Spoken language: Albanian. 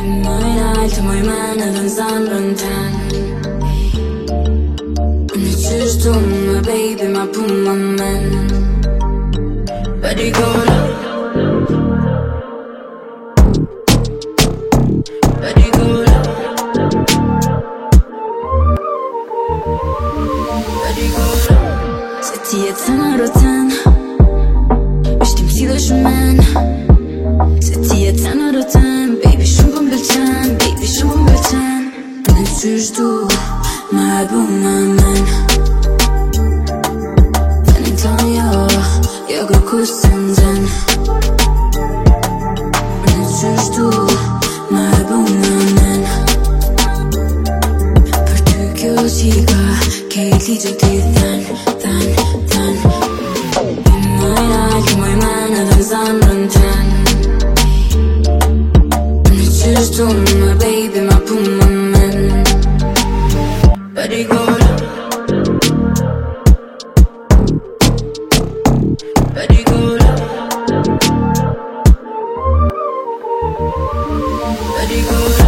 Nëjnalt të moj men edhe në zanrën ten. Në qështu më baby ma pu më men. Body go low, body go low, body go low. Se ti e të në roten, ishtim si dhe shumen. Se ti e të në roten, baby shumë për mbëlqen, baby shumë për mbëlqen. Në qështu më e bu më men. Të një tonë jo kërkus të nxen. Në qështu më e bu më men. Për ty kjo qika, kejt ligje ti than. Nëjnalt moj men edhe në zanrën ten. Në qështu më baby ma pu më men. Body go low, body go low, body go low.